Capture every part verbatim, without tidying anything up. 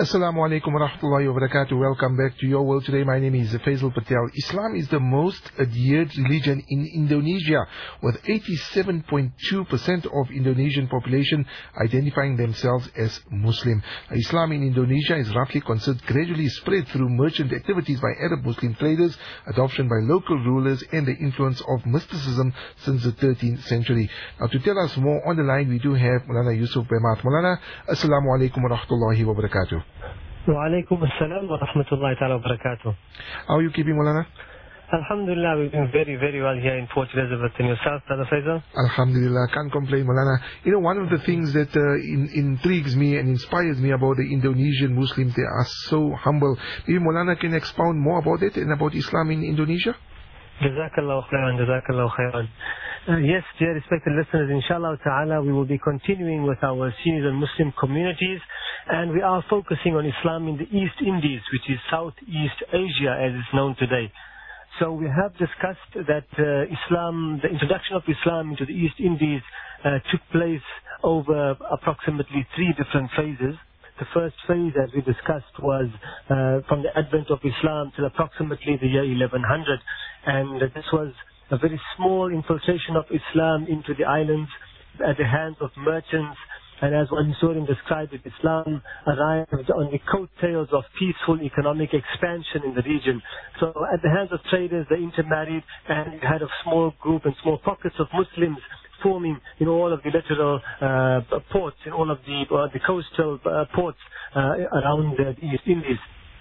Assalamu alaikum wa rahmatullahi wa barakatuh. Welcome back to Your World Today. My name is Faisal Patel. Islam is the most adhered religion in Indonesia, with eighty-seven point two percent of Indonesian population identifying themselves as Muslim. Islam in Indonesia is roughly considered gradually spread through merchant activities by Arab Muslim traders, adoption by local rulers, and the influence of mysticism since the thirteenth century. Now, to tell us more on the line, we do have Maulana Yusuf Bemat. Maulana, Assalamu alaikum wa rahmatullahi wa barakatuh. Wa alaikum assalam wa rahmatullahi ta'ala wa barakatuh. How are you keeping, Maulana? Alhamdulillah, we're doing very, very well here in Port Elizabeth. And yourself, Brother Faisal? Alhamdulillah, can't complain, Maulana. You know, one of the things that uh, in, intrigues me and inspires me about the Indonesian Muslims, they are so humble. Maybe Maulana can expound more about it and about Islam in Indonesia? Jazakallah khairan, Jazakallah khairan. Uh, yes, dear respected listeners, inshallah ta'ala, we will be continuing with our series on Muslim communities, and we are focusing on Islam in the East Indies, which is Southeast Asia as it's known today. So we have discussed that uh, Islam, the introduction of Islam into the East Indies uh, took place over approximately three different phases. The first phase, as we discussed, was uh, from the advent of Islam till approximately the year eleven hundred, and uh, this was a very small infiltration of Islam into the islands at the hands of merchants. And as one historian described it, Islam arrived on the coattails of peaceful economic expansion in the region. So at the hands of traders, they intermarried, and you had a small group and small pockets of Muslims forming in all of the littoral uh, ports, in all of the, uh, the coastal uh, ports uh, around the East Indies.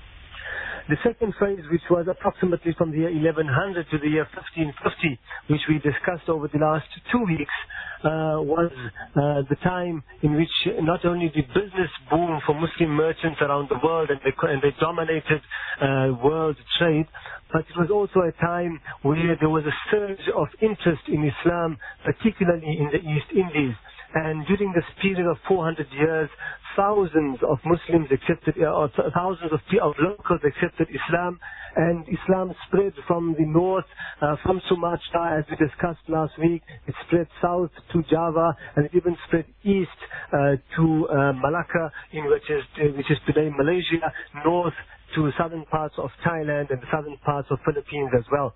The second phase, which was approximately from the year eleven hundred to the year fifteen fifty, which we discussed over the last two weeks, uh, was uh, the time in which not only the business boom for Muslim merchants around the world, and they, and they dominated uh, world trade, but it was also a time where there was a surge of interest in Islam, particularly in the East Indies. And during this period of four hundred years, thousands of Muslims accepted, or thousands of, of locals accepted Islam, and Islam spread from the north, uh, from Sumatra, as we discussed last week. It spread south to Java, and it even spread east uh, to uh, Malacca, in which is, uh, which is today Malaysia, north to southern parts of Thailand and the southern parts of Philippines as well.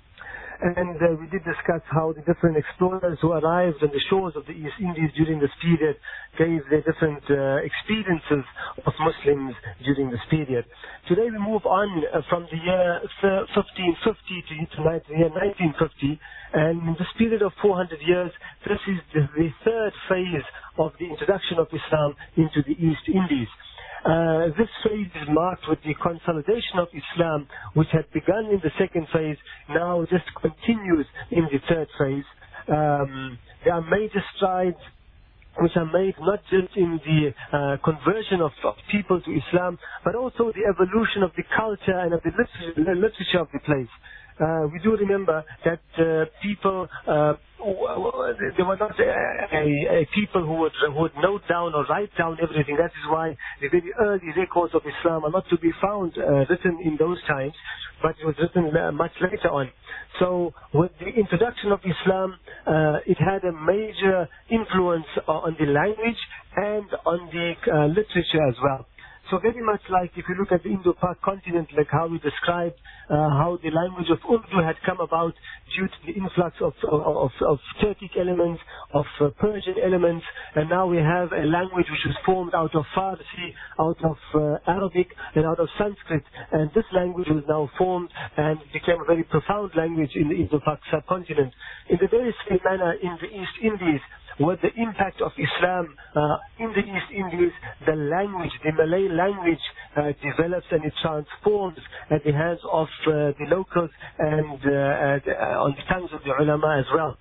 And uh, we did discuss how the different explorers who arrived on the shores of the East Indies during this period gave their different uh, experiences of Muslims during this period. Today we move on uh, from the year fifteen fifty to the year nineteen fifty, and in this period of four hundred years, this is the, the third phase of the introduction of Islam into the East Indies. Uh, this phase is marked with the consolidation of Islam, which had begun in the second phase, now just continues in the third phase. Um, there are major strides which are made not just in the uh, conversion of, of people to Islam, but also the evolution of the culture and of the literature, the literature of the place. Uh, we do remember that uh, people, uh, they were not a, a, a people who would, who would note down or write down everything. That is why the very early records of Islam are not to be found uh, written in those times, but it was written uh, much later on. So with the introduction of Islam, uh, it had a major influence on the language and on the uh, literature as well. So very much like if you look at the Indo-Pak continent, like how we described uh, how the language of Urdu had come about due to the influx of, of, of Turkic elements, of uh, Persian elements, and now we have a language which was formed out of Farsi, out of uh, Arabic, and out of Sanskrit, and this language was now formed and became a very profound language in the Indo-Pak subcontinent. In the very same manner in the East Indies, with the impact of Islam uh, in the East Indies, the language, the Malay language uh, develops and it transforms at the hands of uh, the locals and uh, at, uh, on the tongues of the ulama as well.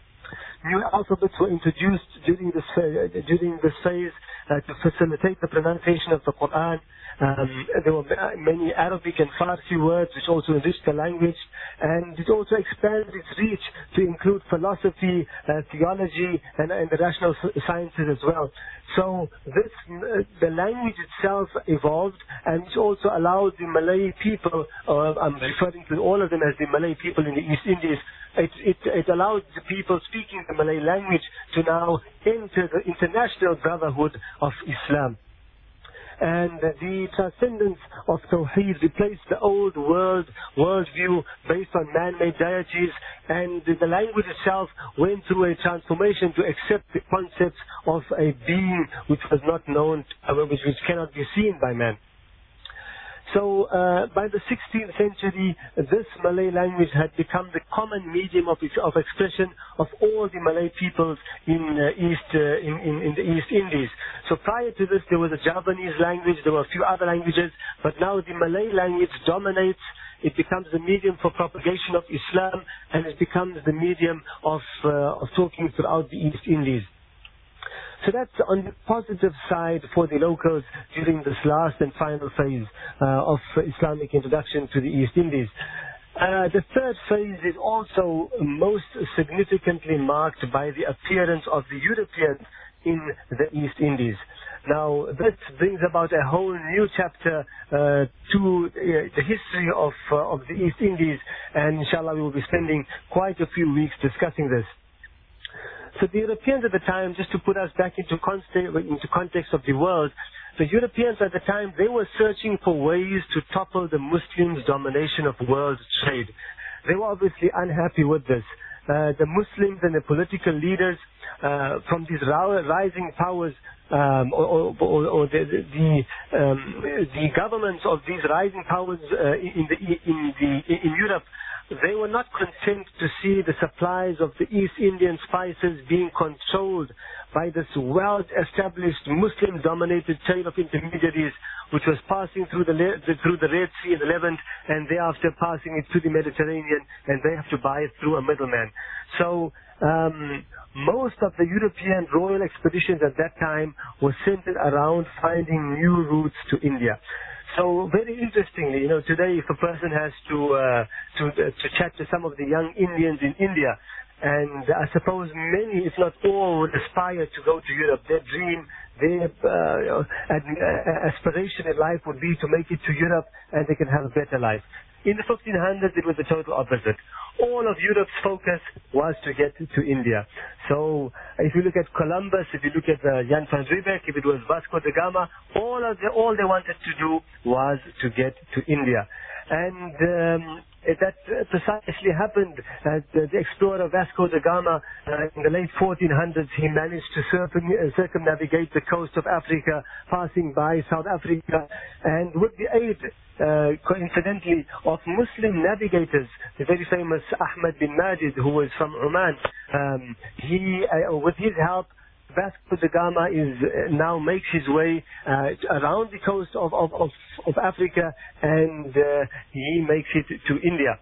New alphabets were introduced during this, uh, during this phase uh, to facilitate the pronunciation of the Quran. Um, there were many Arabic and Farsi words which also enriched the language, and it also expanded its reach to include philosophy, uh, theology, and, and the rational sciences as well. So this, uh, the language itself evolved, and it also allowed the Malay people, uh, I'm referring to all of them as the Malay people in the East Indies, it, it, it allowed the people speaking the Malay language to now enter the international brotherhood of Islam. and the transcendence of Tawheed replaced the old world worldview based on man-made deities, and the language itself went through a transformation to accept the concept of a being which was not known, which, which cannot be seen by man. So uh, by the sixteenth century, this Malay language had become the common medium of, of expression of all the Malay peoples in, uh, East, uh, in, in, in the East Indies. So prior to this, there was a Javanese language, there were a few other languages, but now the Malay language dominates. It becomes the medium for propagation of Islam, and it becomes the medium of, uh, of talking throughout the East Indies. So that's on the positive side for the locals during this last and final phase uh, of Islamic introduction to the East Indies. Uh, the third phase is also most significantly marked by the appearance of the Europeans in the East Indies. Now, this brings about a whole new chapter uh, to uh, the history of, uh, of the East Indies, and inshallah we will be spending quite a few weeks discussing this. So the Europeans at the time, just to put us back into context, into context of the world, the Europeans at the time, they were searching for ways to topple the Muslims' domination of world trade. They were obviously unhappy with this. Uh, the Muslims and the political leaders uh, from these rising powers, um, or, or, or the the, um, the governments of these rising powers uh, in the in the in Europe, they were not content to see the supplies of the East Indian spices being controlled by this well-established Muslim-dominated chain of intermediaries, which was passing through the, through the Red Sea in the Levant, and thereafter passing it to the Mediterranean, and they have to buy it through a middleman. So um, most of the European royal expeditions at that time were centered around finding new routes to India. So very interestingly, you know, today if a person has to uh, to uh, to chat to some of the young Indians in India, and I suppose many, if not all, would aspire to go to Europe. Their dream, their uh, aspiration in life would be to make it to Europe, and they can have a better life. In the fifteen hundreds, it was the total opposite. All of Europe's focus was to get to India. So if you look at Columbus, if you look at uh, Jan van Riebeeck, if it was Vasco da Gama, all of the, all they wanted to do was to get to India. And um, that precisely happened. Uh, the, the explorer Vasco da Gama, uh, in the late fourteen hundreds, he managed to circum, uh, circumnavigate the coast of Africa, passing by South Africa, and with the aid, uh, coincidentally, of Muslim navigators, the very famous Ahmad bin Majid, who was from Oman, um, he, uh, with his help, Vasco da Gama is uh, now makes his way uh, around the coast of, of, of, of Africa, and uh, he makes it to India.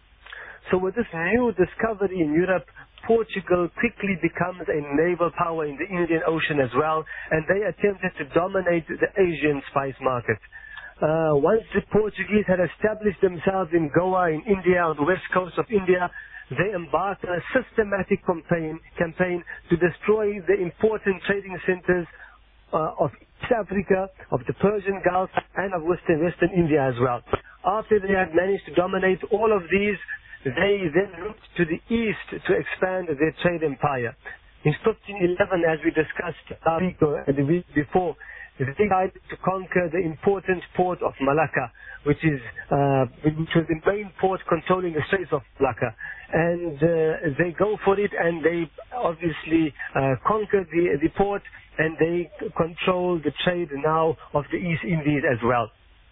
So with this new discovery in Europe, Portugal quickly becomes a naval power in the Indian Ocean as well, and they attempted to dominate the Asian spice market. Uh, once the Portuguese had established themselves in Goa, in India, on the west coast of India, they embarked on a systematic campaign, campaign to destroy the important trading centers uh, of East Africa, of the Persian Gulf, and of Western, Western India as well. After they had managed to dominate all of these, they then looked to the east to expand their trade empire. In fifteen eleven, as we discussed last week or the week before, they decided to conquer the important port of Malacca, which is uh, which was the main port controlling the Straits of Malacca. And uh, they go for it, and they obviously uh, conquer the, the port, and they control the trade now of the East Indies as well.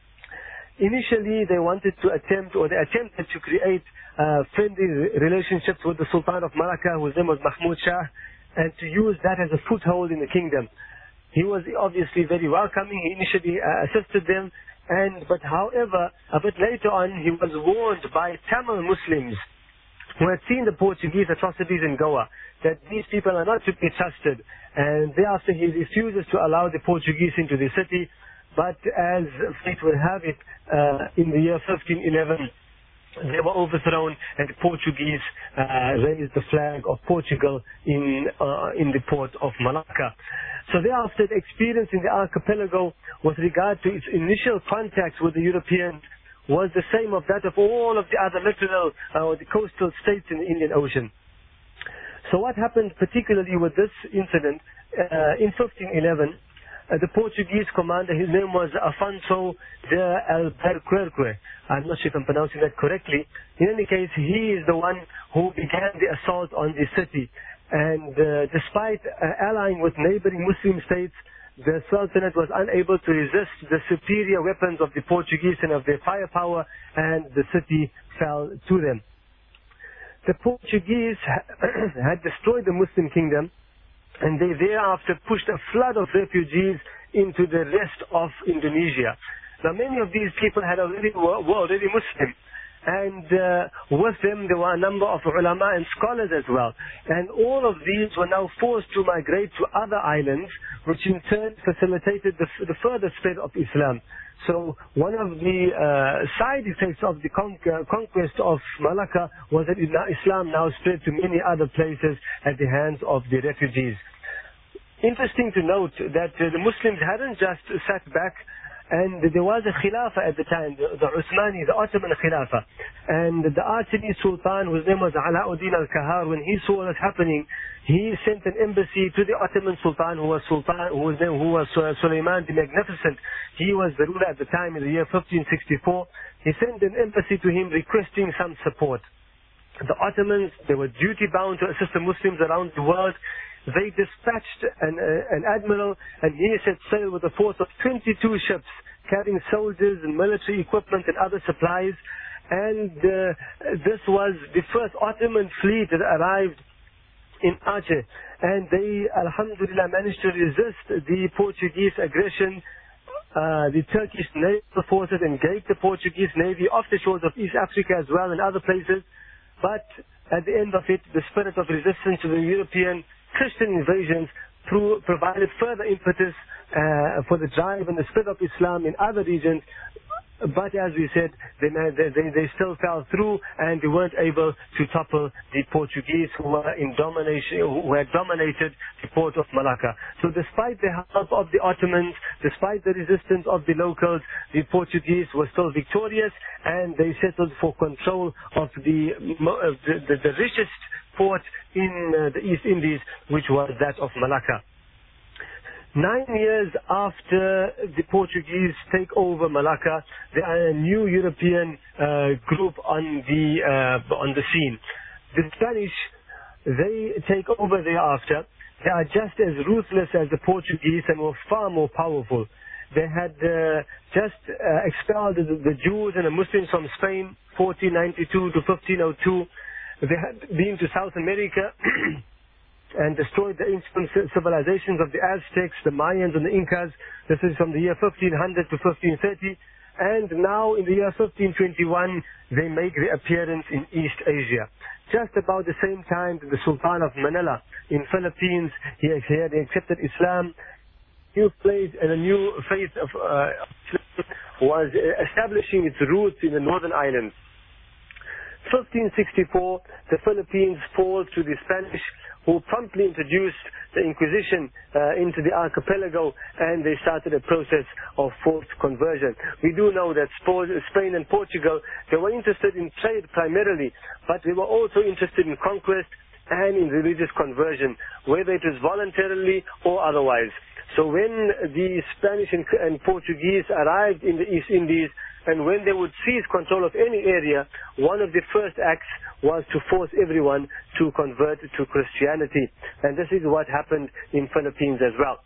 Initially, they wanted to attempt, or they attempted to create uh, friendly relationships with the Sultan of Malacca, whose name was Mahmud Shah, and to use that as a foothold in the kingdom. He was obviously very welcoming. He initially uh, assisted them, and but however, a bit later on, he was warned by Tamil Muslims who had seen the Portuguese atrocities in Goa, that these people are not to be trusted. And thereafter, he refuses to allow the Portuguese into the city. But as fate would have it, uh, in the year fifteen eleven, they were overthrown, and the Portuguese uh, raised the flag of Portugal in uh, in the port of Malacca. So thereafter, the experience in the archipelago with regard to its initial contacts with the Europeans was the same of that of all of the other littoral uh, or the coastal states in the Indian Ocean. So what happened particularly with this incident, uh, in fifteen eleven, uh, the Portuguese commander, his name was Afonso de Albuquerque. I'm not sure if I'm pronouncing that correctly. In any case, he is the one who began the assault on the city. And uh, despite uh, allying with neighboring Muslim states, the Sultanate was unable to resist the superior weapons of the Portuguese and of their firepower, and the city fell to them. The Portuguese had destroyed the Muslim kingdom, and they thereafter pushed a flood of refugees into the rest of Indonesia. Now, many of these people had already were, were already Muslim, and uh, with them there were a number of ulama and scholars as well. And all of these were now forced to migrate to other islands, which in turn facilitated the, the further spread of Islam. So one of the uh, side effects of the con uh, conquest of Malacca was that Islam now spread to many other places at the hands of the refugees. Interesting to note that uh, the Muslims hadn't just sat back, and there was a Khilafah at the time, the, the Uthmani, the Ottoman Khilafah. And the Archini Sultan, whose name was Alauddin al-Kahar, when he saw this happening, he sent an embassy to the Ottoman Sultan, who was Sultan, who was, who was uh, Suleiman the Magnificent. He was the ruler at the time in the year fifteen sixty-four. He sent an embassy to him requesting some support. The Ottomans, they were duty-bound to assist the Muslims around the world. They dispatched an, uh, an admiral, and he set sail with a force of twenty-two ships carrying soldiers and military equipment and other supplies. And uh, this was the first Ottoman fleet that arrived in Aceh. And they, alhamdulillah, managed to resist the Portuguese aggression. Uh, the Turkish naval forces engaged the Portuguese navy off the shores of East Africa as well and other places. But at the end of it, the spirit of resistance to the European Christian invasions through, provided further impetus uh, for the drive and the spread of Islam in other regions. But as we said, they, they, they still fell through, and they weren't able to topple the Portuguese who were in domination, who had dominated the port of Malacca. So despite the help of the Ottomans, despite the resistance of the locals, the Portuguese were still victorious, and they settled for control of the, of the, the, the richest port in uh, the East Indies, which was that of Malacca. Nine years after the Portuguese take over Malacca, there are a new European uh, group on the uh, on the scene. The Spanish, they take over thereafter. They are just as ruthless as the Portuguese and were far more powerful. They had uh, just uh, expelled the, the Jews and the Muslims from Spain, fourteen ninety-two to fifteen oh two. They had been to South America and destroyed the ancient civilizations of the Aztecs, the Mayans and the Incas. This is from the year fifteen hundred to fifteen thirty. And now in the year fifteen twenty-one, they make their appearance in East Asia. Just about the same time that the Sultan of Manila in Philippines, he had accepted Islam. New place and a new faith of uh, was establishing its roots in the northern islands. fifteen sixty-four, the Philippines fall to the Spanish, who promptly introduced the Inquisition uh, into the archipelago, and they started a process of forced conversion. We do know that Spain and Portugal, they were interested in trade primarily, but they were also interested in conquest and in religious conversion, whether it was voluntarily or otherwise. So when the Spanish and, and Portuguese arrived in the East Indies, and when they would seize control of any area, one of the first acts was to force everyone to convert to Christianity. And this is what happened in Philippines as well.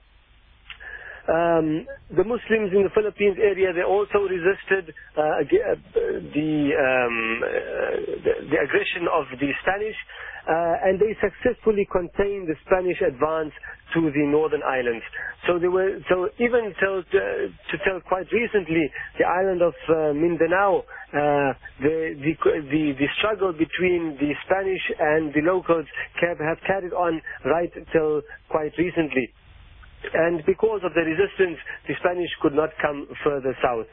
Um, the Muslims in the Philippines area, they also resisted uh, the, um, uh, the, the aggression of the Spanish, uh, and they successfully contained the Spanish advance to the northern islands. So they were, so even till, uh, to tell quite recently, the island of uh, Mindanao, uh, the, the, the, the struggle between the Spanish and the locals have, have carried on right till quite recently. And because of the resistance, the Spanish could not come further south.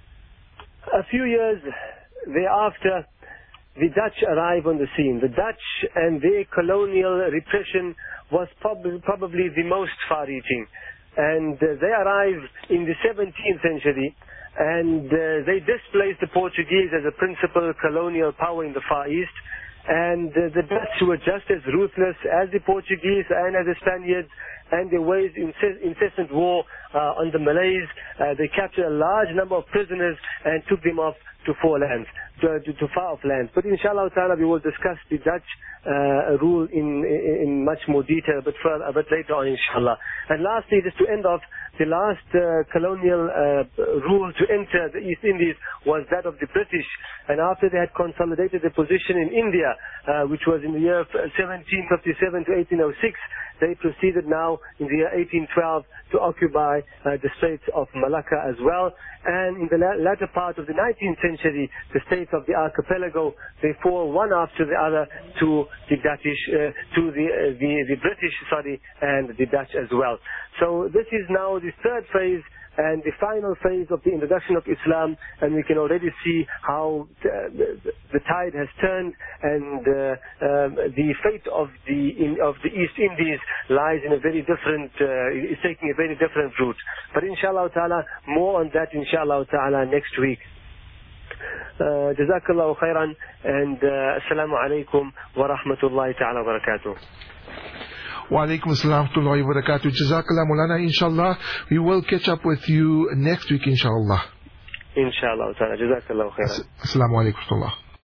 A few years thereafter, the Dutch arrive on the scene. The Dutch and their colonial repression was prob probably the most far-reaching. And uh, they arrived in the seventeenth century, and uh, they displaced the Portuguese as a principal colonial power in the Far East. And uh, the Dutch were just as ruthless as the Portuguese and as the Spaniards, and they waged incessant war uh, on the Malays. Uh, they captured a large number of prisoners and took them off to four lands, to, to, to far off lands. But inshallah ta'ala we will discuss the Dutch uh, rule in, in, in much more detail, but further, a bit later on inshallah. And lastly, just to end off, the last uh, colonial uh, rule to enter the East Indies was that of the British. And after they had consolidated their position in India, uh, which was in the year seventeen fifty-seven to eighteen oh six, they proceeded now in the year eighteen twelve to occupy uh, the Straits of Malacca as well. And in the la latter part of the nineteenth century, the states of the archipelago, they fall one after the other to the Dutch, uh, to the, uh, the the British, sorry, and the Dutch as well. So this is now the third phase and the final phase of the introduction of Islam, and we can already see how uh, the, the tide has turned, and uh, um, the fate of the in, of the East Indies lies in a very different, uh, is taking a very different route. But inshallah ta'ala, more on that inshallah ta'ala next week. Uh, Jazakallahu khairan, and uh, assalamu alaikum wa rahmatullahi ta'ala wa barakatuh. Wa alaikum assalam wa rahmatullahi wa barakatuh. Jazakallah Mulana. Inshallah, we will catch up with you next week, inshallah. Inshallah ta'ala. Jazakallah khairan. Assalamu alaikum wa rahmatullah.